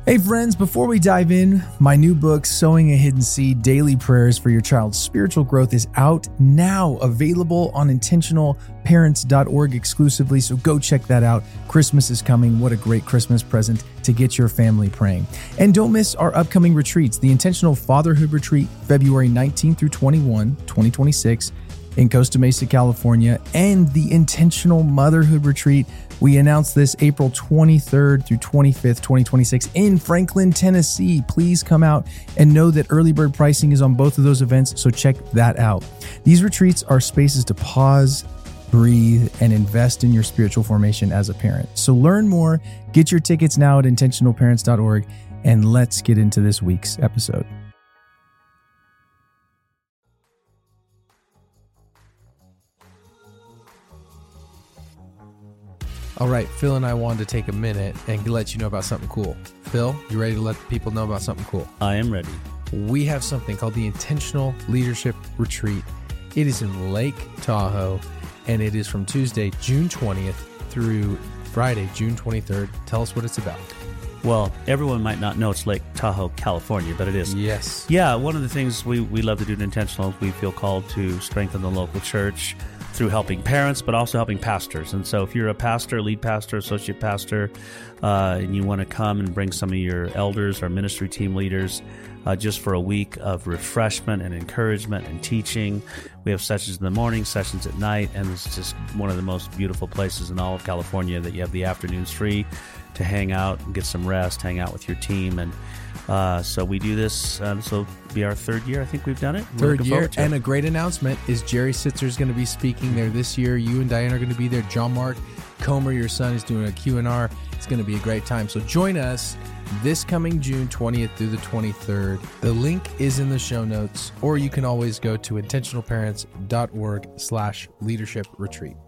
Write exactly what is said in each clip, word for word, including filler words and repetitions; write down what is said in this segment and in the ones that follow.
Hey friends, before we dive in, my new book, Sowing a Hidden Seed, Daily Prayers for Your Child's Spiritual Growth is out now, available on intentional parents dot org exclusively, so go check that out. Christmas is coming. What a great Christmas present to get your family praying. And don't miss our upcoming retreats, the Intentional Fatherhood Retreat, February nineteenth through twenty-first, twenty twenty-six in Costa Mesa, California, and the Intentional Motherhood Retreat. We announced this April twenty-third through twenty-fifth, twenty twenty-six in Franklin, Tennessee. Please come out and know that early bird pricing is on both of those events, so check that out. These retreats are spaces to pause, breathe, and invest in your spiritual formation as a parent. So learn more, get your tickets now at intentional parents dot org, and let's get into this week's episode. All right, Phil and I wanted to take a minute and let you know about something cool. Phil, you ready to let people know about something cool? I am ready. We have something called the Intentional Leadership Retreat. It is in Lake Tahoe, and it is from Tuesday, June twentieth through Friday, June twenty-third. Tell us what it's about. Well, everyone might not know it's Lake Tahoe, California, but it is. Yes. Yeah, one of the things we, we love to do at Intentional is we feel called to strengthen the local church through helping parents, but also helping pastors. And so if you're a pastor, lead pastor, associate pastor, uh, and you want to come and bring some of your elders or ministry team leaders uh, just for a week of refreshment and encouragement and teaching. We have sessions in the morning, sessions at night, and it's just one of the most beautiful places in all of California that you have the afternoons free to hang out and get some rest, hang out with your team. And uh, so we do this, um, so it'll be our third year, I think we've done it. We're Third year, and a great announcement is Jerry Sitzer is going to be speaking there this year. You and Diane are going to be there. John Mark Comer, your son, is doing a Q and R. It's going to be a great time. So join us this coming June twentieth through the twenty-third. The link is in the show notes, or you can always go to intentional parents dot org slash leadership retreat.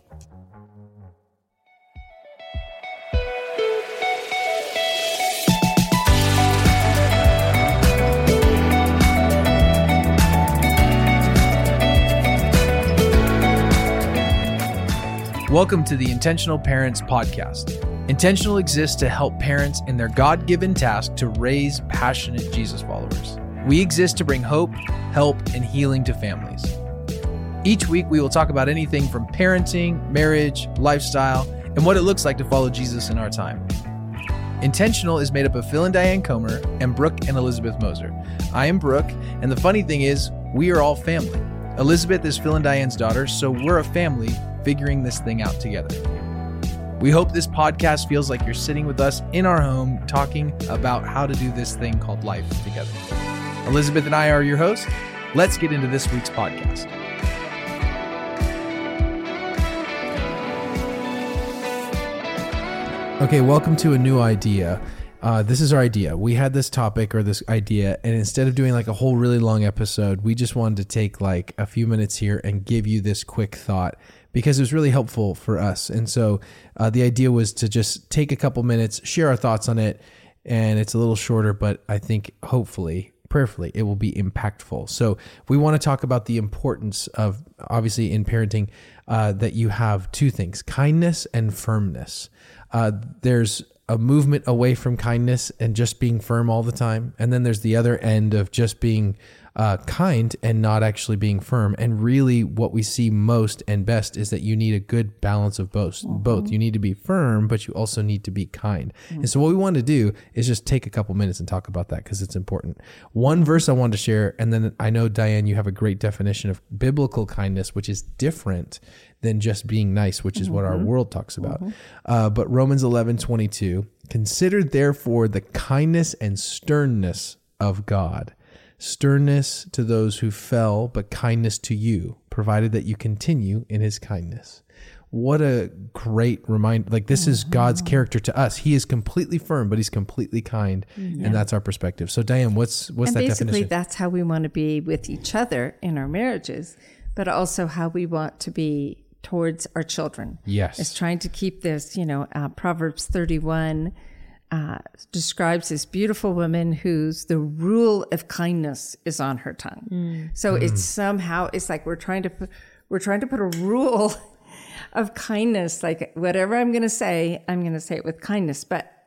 Welcome to the Intentional Parents Podcast. Intentional exists to help parents in their God-given task to raise passionate Jesus followers. We exist to bring hope, help, and healing to families. Each week, we will talk about anything from parenting, marriage, lifestyle, and what it looks like to follow Jesus in our time. Intentional is made up of Phil and Diane Comer and Brooke and Elizabeth Moser. I am Brooke, and the funny thing is, we are all family. Elizabeth is Phil and Diane's daughter, so we're a family figuring this thing out together. We hope this podcast feels like you're sitting with us in our home talking about how to do this thing called life together. Elizabeth and I are your hosts. Let's get into this week's podcast. Okay, welcome to a new idea. Uh, this is our idea. We had this topic or this idea, and instead of doing like a whole really long episode, we just wanted to take like a few minutes here and give you this quick thought because it was really helpful for us. And so uh, the idea was to just take a couple minutes, share our thoughts on it, and it's a little shorter, but I think hopefully, prayerfully, it will be impactful. So we want to talk about the importance of, obviously in parenting, uh, that you have two things, kindness and firmness. Uh, there's a movement away from kindness and just being firm all the time. And then there's the other end of just being uh, kind and not actually being firm. And really what we see most and best is that you need a good balance of both. Mm-hmm. Both. You need to be firm, but you also need to be kind. Mm-hmm. And so what we want to do is just take a couple minutes and talk about that because it's important. One verse I wanted to share, and then I know, Diane, you have a great definition of biblical kindness, which is different than just being nice, which is mm-hmm. what our world talks about. Mm-hmm. Uh, but Romans eleven twenty-two, consider therefore the kindness and sternness of God. Sternness to those who fell, but kindness to you, provided that you continue in his kindness. What a great reminder. Like this mm-hmm. is God's character to us. He is completely firm, but he's completely kind. Mm-hmm. And that's our perspective. So Diane, what's what's and that basically definition? That's how we want to be with each other in our marriages, but also how we want to be towards our children. Yes. It's trying to keep this, you know, uh, Proverbs thirty-one uh, describes this beautiful woman whose the rule of kindness is on her tongue. Mm. So mm. it's somehow, it's like we're trying to put, we're trying to put a rule of kindness, like whatever I'm going to say, I'm going to say it with kindness. But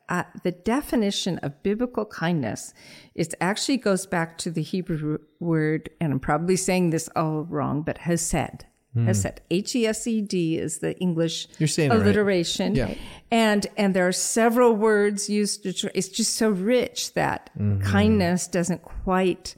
uh, the definition of biblical kindness, it actually goes back to the Hebrew word, and I'm probably saying this all wrong, but hesed. Hesed. H E S E D is the English You're saying it right. alliteration. Yeah. And and there are several words used to, tr- it's just so rich that mm-hmm. kindness doesn't quite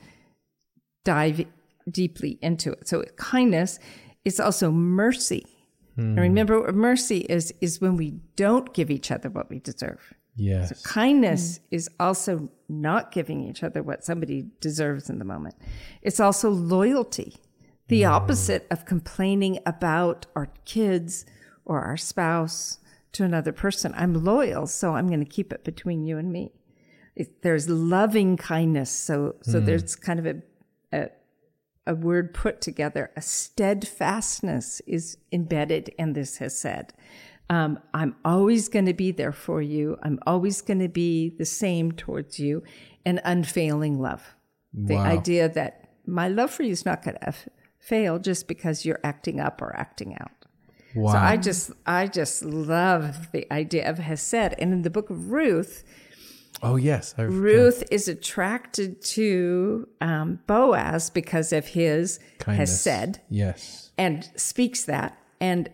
dive deeply into it. So kindness is also mercy. Mm. And remember, mercy is is when we don't give each other what we deserve. Yes. So kindness mm. is also not giving each other what somebody deserves in the moment. It's also loyalty. The opposite of complaining about our kids or our spouse to another person. I'm loyal, so I'm going to keep it between you and me. It, there's loving kindness. So so mm. there's kind of a, a a word put together. A steadfastness is embedded in this hesed. Um, I'm always going to be there for you. I'm always going to be the same towards you. And unfailing love. The Wow. idea that my love for you is not going to fail just because you're acting up or acting out. Wow. So I just I just love the idea of hesed. And in the book of Ruth, Oh, yes. I, Ruth yeah. is attracted to um, Boaz because of his Kindness. hesed. Yes. And speaks that. And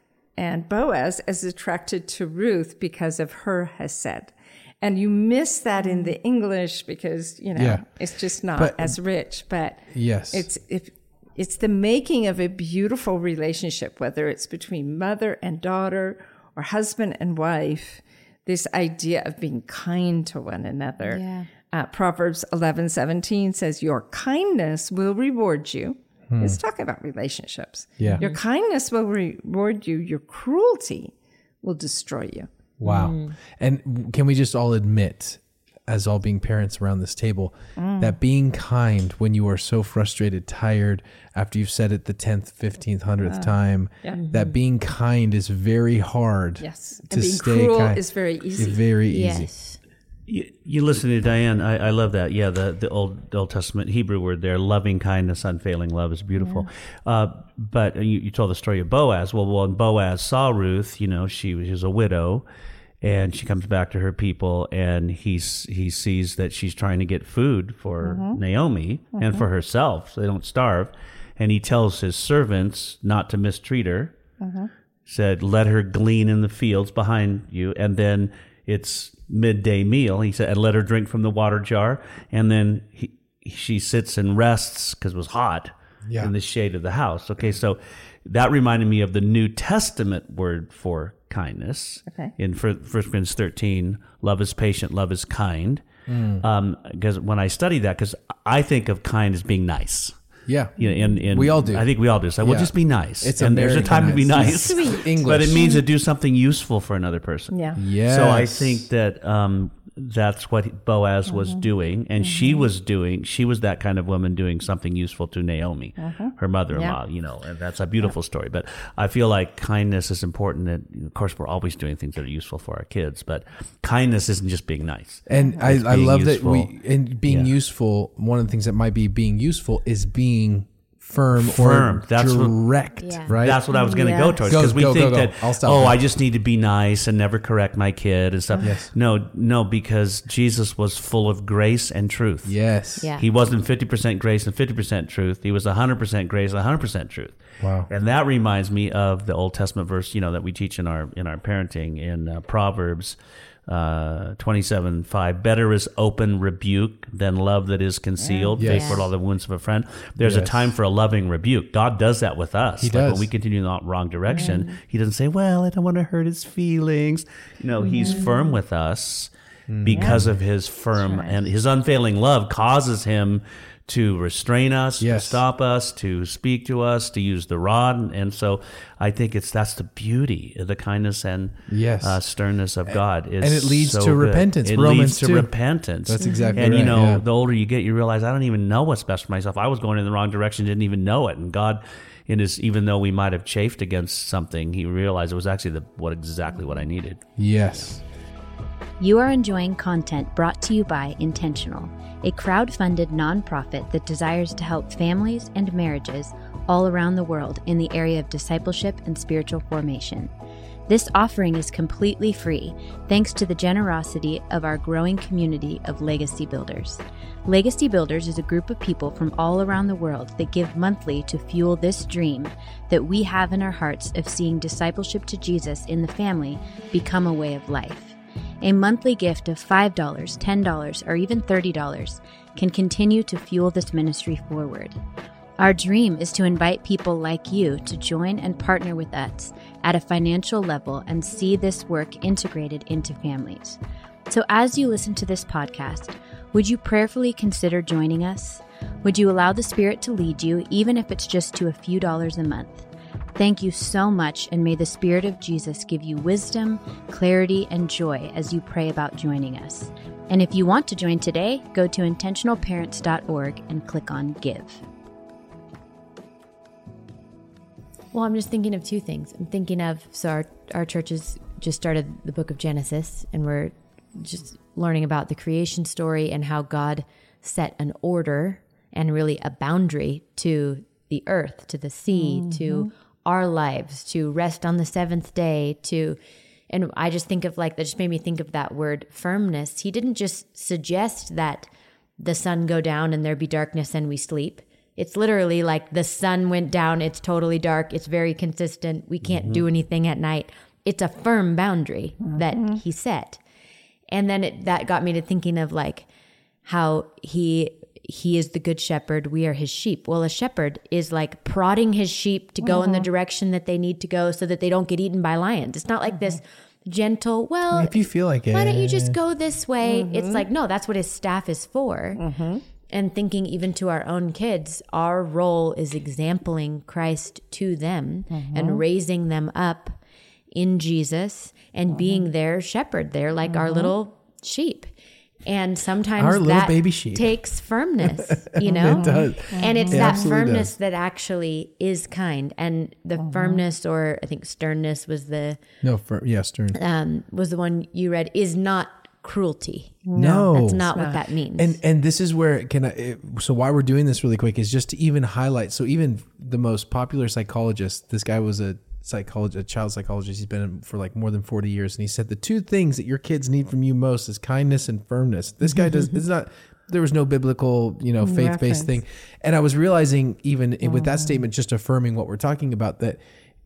and Boaz is attracted to Ruth because of her hesed. And you miss that in the English because, you know, Yeah. it's just not But- as rich. But Yes. it's if it's the making of a beautiful relationship, whether it's between mother and daughter or husband and wife, this idea of being kind to one another. Yeah. Uh, Proverbs eleven seventeen says, your kindness will reward you. Hmm. It's talking about relationships. Yeah. Your kindness will reward you. Your cruelty will destroy you. Wow. Mm. And can we just all admit, as all being parents around this table, Mm. that being kind when you are so frustrated, tired, after you've said it the tenth, fifteenth, hundredth time, yeah. that being kind is very hard. Yes. To And being stay cruel kind. is very easy. Very easy. Yes. You, you listen to Diane. I, I love that. Yeah, the the old the Old Testament Hebrew word there, loving kindness, unfailing love, is beautiful. Yeah. Uh, but you, you told the story of Boaz. Well, when Boaz saw Ruth, you know, she was a widow, and she comes back to her people, and he's he sees that she's trying to get food for mm-hmm. Naomi mm-hmm. and for herself, so they don't starve. And he tells his servants not to mistreat her. Mm-hmm. Said, "Let her glean in the fields behind you," and then it's midday meal. He said, and let her drink from the water jar. And then he, she sits and rests because it was hot yeah. in the shade of the house. Okay, so that reminded me of the New Testament word for kindness. Okay. In First Corinthians thirteen, love is patient, love is kind. Mm. Um, because when I study that, because I think of kind as being nice. Yeah, you know, and, and we all do. I think we all do. So yeah. we'll just be nice. It's and there's a time to be nice. Sweet. English. But it means to do something useful for another person. Yeah. Yes. So I think that um, that's what Boaz was Mm-hmm. doing, and mm-hmm. she was doing. She was that kind of woman doing something useful to Naomi, mm-hmm. her mother-in-law. Yeah. You know, and that's a beautiful yeah. story. But I feel like kindness is important. And of course, we're always doing things that are useful for our kids. But kindness isn't just being nice. And I, I love useful. that we and being Yeah. useful. One of the things that might be being useful is being firm, Firm. or That's what- direct, Yeah. right? That's what I was going to Yeah. go towards, Go- because we go, think go, go. that I'll stop oh, now. I just need to be nice and never correct my kid and stuff. Yes. No, no, because Jesus was full of grace and truth. Yes. Yeah. He wasn't fifty percent grace and fifty percent truth. He was one hundred percent grace and one hundred percent truth. Wow. And that reminds me of the Old Testament verse, you know, that we teach in our in our parenting in uh, Proverbs uh, twenty-seven five. Better is open rebuke than love that is concealed. Yes. Faithful are all the wounds of a friend. There's a Yes. time for a loving rebuke. God does that with us. He like does. when we continue in the wrong direction, He doesn't say, well, I don't want to hurt his feelings. You know, He's firm with us because of His firm and His unfailing love causes Him to restrain us, Yes. to stop us, to speak to us, to use the rod. And so I think it's that's the beauty of the kindness and Yes. uh, sternness of God. Is And it leads so to good. repentance. It Romans leads to two. repentance. That's exactly and, right. you know, yeah. the older you get, you realize I don't even know what's best for myself. I was going in the wrong direction, didn't even know it. And God, in His, even though we might have chafed against something, He realized it was actually the, what exactly what I needed. Yes. You are enjoying content brought to you by Intentional, a crowd-funded nonprofit that desires to help families and marriages all around the world in the area of discipleship and spiritual formation. This offering is completely free, thanks to the generosity of our growing community of Legacy Builders. Legacy Builders is a group of people from all around the world that give monthly to fuel this dream that we have in our hearts of seeing discipleship to Jesus in the family become a way of life. A monthly gift of five dollars, ten dollars, or even thirty dollars can continue to fuel this ministry forward. Our dream is to invite people like you to join and partner with us at a financial level and see this work integrated into families. So as you listen to this podcast, would you prayerfully consider joining us? Would you allow the Spirit to lead you, even if it's just to a few dollars a month? Thank you so much, and may the Spirit of Jesus give you wisdom, clarity, and joy as you pray about joining us. And if you want to join today, go to intentional parents dot org and click on Give. Well, I'm just thinking of two things. I'm thinking of, so our, our church has just started the book of Genesis, and we're just learning about the creation story and how God set an order and really a boundary to the earth, to the sea, mm-hmm. to our lives, to rest on the seventh day, to, and I just think of like, that just made me think of that word firmness. He didn't just suggest that the sun go down and there be darkness and we sleep. It's literally like the sun went down, it's totally dark, it's very consistent, we can't mm-hmm. do anything at night. It's a firm boundary mm-hmm. that he set. And then it, that got me to thinking of like how he he is the good shepherd, we are his sheep. Well, a shepherd is like prodding his sheep to go mm-hmm. in the direction that they need to go so that they don't get eaten by lions. It's not like mm-hmm. this gentle, well, if you feel like it, why don't you just go this way? Mm-hmm. It's like, no, that's what his staff is for. Mm-hmm. And thinking even to our own kids, our role is exempling Christ to them mm-hmm. and raising them up in Jesus and mm-hmm. being their shepherd. They're like mm-hmm. our little sheep. And sometimes our little that baby sheep takes firmness, you know? It does. And it's it that firmness does. that actually is kind. And the mm-hmm. firmness, or I think sternness was the... No, fir- yeah, stern. Um, was the one you read, is not cruelty. No, that's not what that means. And and this is where can I? It, so why we're doing this really quick is just to even highlight. So even the most popular psychologist, this guy was a psychologist, a child psychologist. He's been in for like more than forty years, and he said the two things that your kids need from you most is kindness and firmness. This guy does. It's not. There was no biblical, you know, faith based thing, and I was realizing even oh. with that statement, just affirming what we're talking about, that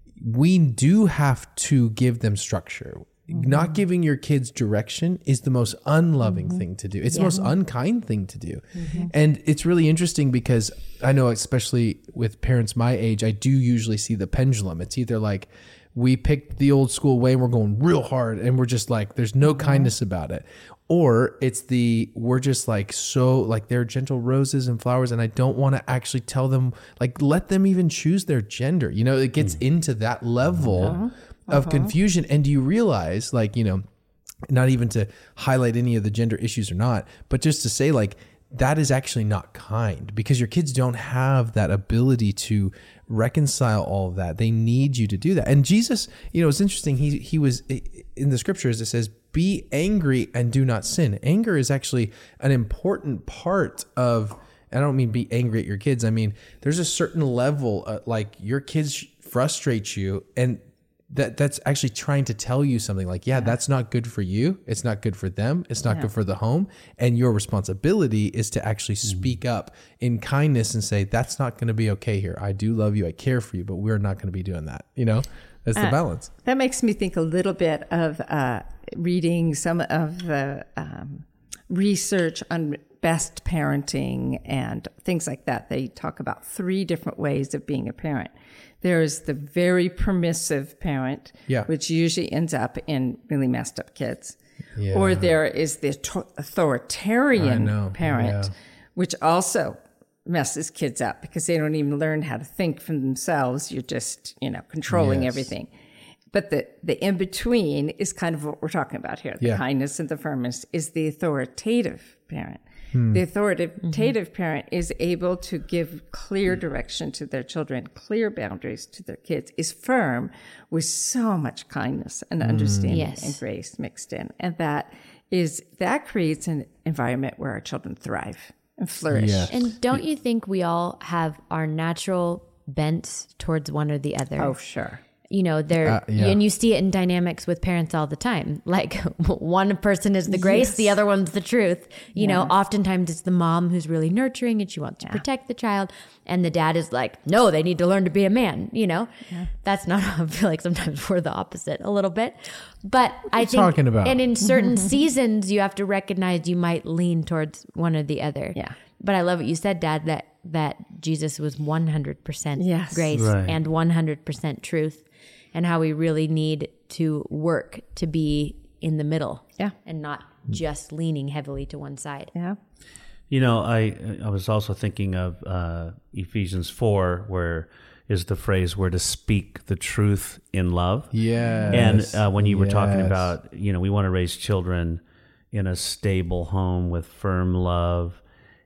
we do have to give them structure. Mm-hmm. Not giving your kids direction is the most unloving mm-hmm. thing to do. It's yeah. the most unkind thing to do. Mm-hmm. And it's really interesting because I know, especially with parents my age, I do usually see the pendulum. It's either like we picked the old school way and we're going real hard and we're just like, there's no mm-hmm. kindness about it. Or it's the, we're just like, so like they're gentle roses and flowers. And I don't want to actually tell them, like, let them even choose their gender. You know, it gets mm-hmm. into that level uh-huh. of uh-huh. confusion. And do you realize, like, you know, not even to highlight any of the gender issues or not, but just to say, like, that is actually not kind, because your kids don't have that ability to reconcile all of that. They need you to do that. And Jesus, you know, it's interesting. He, he was in the scriptures, it says, be angry and do not sin. Anger is actually an important part of, I don't mean be angry at your kids. I mean, there's a certain level, uh, like your kids frustrate you, and that that's actually trying to tell you something like, yeah, yeah, that's not good for you. It's not good for them. It's not yeah. good for the home. And your responsibility is to actually speak up in kindness and say, that's not going to be okay here. I do love you. I care for you, but we're not going to be doing that. You know, that's the uh, balance. That makes me think a little bit of uh, reading some of the um, research on best parenting and things like that. They talk about three different ways of being a parent. There's the very permissive parent, yeah. which usually ends up in really messed up kids. Yeah. Or there is the authoritarian parent, yeah. which also messes kids up because they don't even learn how to think for themselves. You're just, you know, controlling yes. everything. But the, the in-between is kind of what we're talking about here. The yeah. kindness and the firmness is the authoritative parent. Hmm. The authoritative mm-hmm. parent is able to give clear direction to their children, clear boundaries to their kids, is firm with so much kindness and understanding yes. and grace mixed in. And that is, that creates an environment where our children thrive and flourish. Yeah. And don't you think we all have our natural bents towards one or the other? Oh, sure. you know, they're, Uh, yeah. and you see it in dynamics with parents all the time. Like one person is the grace, Yes. the other one's the truth. You know, Yeah. oftentimes it's the mom who's really nurturing and she wants to protect the child. And the dad is like, no, they need to learn to be a man. You know, that's not, I feel like sometimes we're the opposite a little bit. But I think, talking about? and in certain seasons, you have to recognize you might lean towards one or the other. Yeah. But I love what you said, Dad, that, that Jesus was one hundred percent Yes. grace Right. and one hundred percent truth, and how we really need to work to be in the middle. Yeah. And not just leaning heavily to one side. Yeah. You know, I I was also thinking of uh, Ephesians four, where is the phrase "we're to speak the truth in love." Yes. And uh, when you were talking Yes. about, you know, we want to raise children in a stable home with firm love,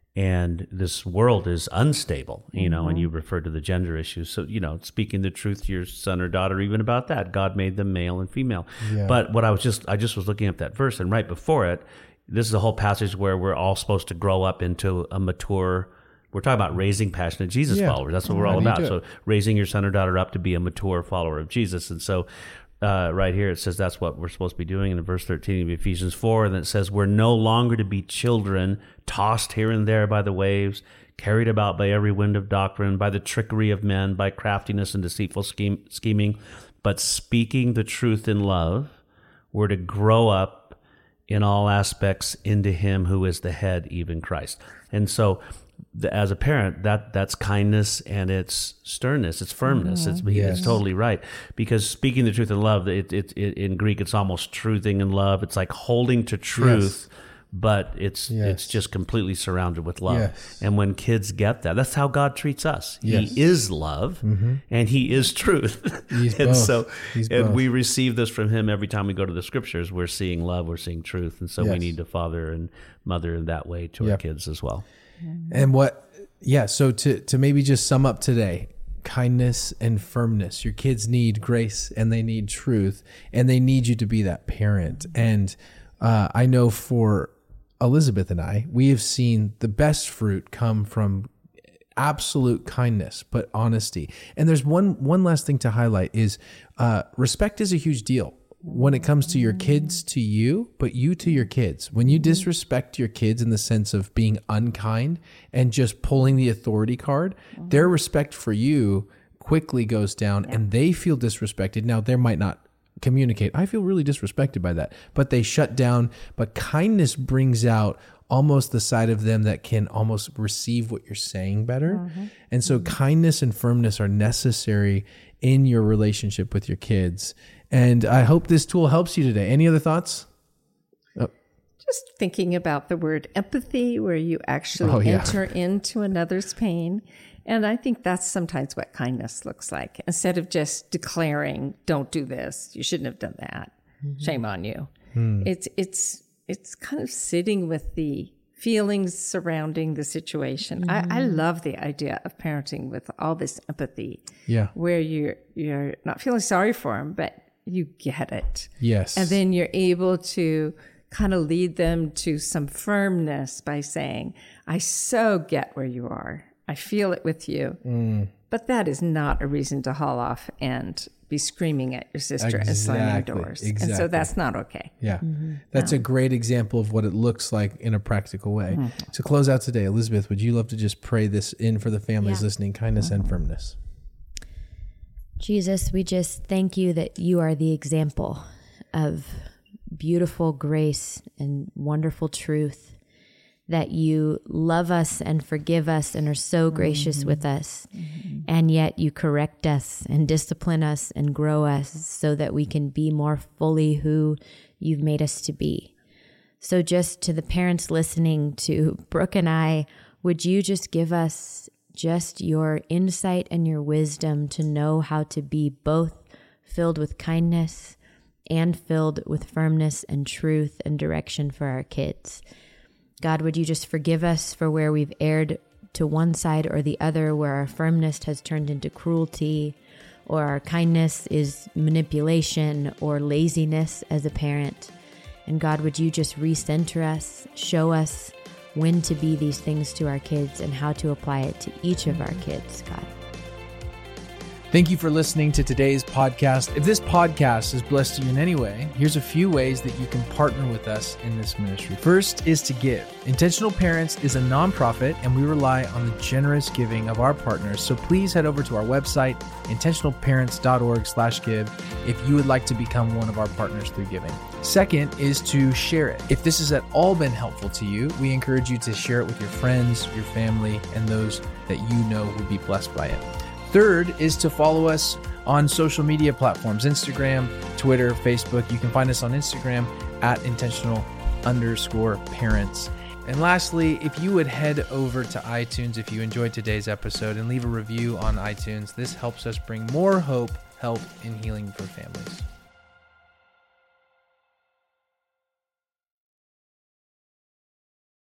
and this world is unstable, you know, and you referred to the gender issues. So, you know, speaking the truth to your son or daughter, even about that, God made them male and female. Yeah. But what I was just, I just was looking at that verse, and right before it, this is a whole passage where we're all supposed to grow up into a mature, we're talking about raising passionate Jesus Yeah. followers. That's what we're How all do you about. do So it? raising your son or daughter up to be a mature follower of Jesus. And so uh, right here it says that's what we're supposed to be doing in verse thirteen of Ephesians four. And then it says we're no longer to be children tossed here and there by the waves, carried about by every wind of doctrine, by the trickery of men, by craftiness and deceitful scheme, scheming, but speaking the truth in love, we're to grow up in all aspects into him who is the head, even Christ. And so the, as a parent, that that's kindness and it's sternness, it's firmness. It's Yes. it's totally right. Because speaking the truth in love, it, it, it, in Greek, it's almost truthing in love. It's like holding to truth, but it's Yes. it's just completely surrounded with love. Yes. And when kids get that, that's how God treats us. Yes. He is love and he is truth. He's and both. so He's and both. we receive this from him every time we go to the scriptures. We're seeing love, we're seeing truth. And so we Yes. need to father and mother in that way to our Yep. kids as well. And what, yeah, so to, to maybe just sum up today, kindness and firmness. Your kids need grace and they need truth, and they need you to be that parent. And uh, I know for Elizabeth and I, we have seen the best fruit come from absolute kindness, but honesty. And there's one one last thing to highlight is uh, respect is a huge deal when it comes to your kids to you, but you to your kids. When you disrespect your kids in the sense of being unkind and just pulling the authority card, their respect for you quickly goes down and they feel disrespected. Now, there might not communicate, I feel really disrespected by that, but they shut down. But kindness brings out almost the side of them that can almost receive what you're saying better. And so kindness and firmness are necessary in your relationship with your kids. And I hope this tool helps you today. Any other thoughts? Just thinking about the word empathy, where you actually Oh, yeah. enter into another's pain. And I think that's sometimes what kindness looks like. Instead of just declaring, don't do this, you shouldn't have done that, shame on you. It's, it's, it's kind of sitting with the feelings surrounding the situation. I, I love the idea of parenting with all this empathy, Yeah. where you're, you're not feeling sorry for them, but you get it. Yes. And then you're able to kind of lead them to some firmness by saying, I so get where you are. I feel it with you. Mm. But that is not a reason to haul off and be screaming at your sister and slamming Exactly, doors. And exactly. so that's not okay. Yeah. That's a great example of what it looks like in a practical way. To close out today, Elizabeth, would you love to just pray this in for the families Yeah. listening, kindness and firmness? Jesus, we just thank you that you are the example of beautiful grace and wonderful truth, that you love us and forgive us and are so gracious with us. And yet you correct us and discipline us and grow us so that we can be more fully who you've made us to be. So just to the parents listening, to Brooke and I, would you just give us just your insight and your wisdom to know how to be both filled with kindness and filled with firmness and truth and direction for our kids. God, would you just forgive us for where we've erred to one side or the other, where our firmness has turned into cruelty, or our kindness is manipulation or laziness as a parent. And God, would you just recenter us, show us when to be these things to our kids and how to apply it to each of our kids, God. Thank you for listening to today's podcast. If this podcast has blessed you in any way, here's a few ways that you can partner with us in this ministry. First is to give. Intentional Parents is a nonprofit, and we rely on the generous giving of our partners. So please head over to our website, intentional parents dot org slash give, if you would like to become one of our partners through giving. Second is to share it. If this has at all been helpful to you, we encourage you to share it with your friends, your family, and those that you know will be blessed by it. Third is to follow us on social media platforms, Instagram, Twitter, Facebook. You can find us on Instagram at intentional underscore parents. And lastly, if you would head over to iTunes if you enjoyed today's episode and leave a review on iTunes, this helps us bring more hope, help, and healing for families.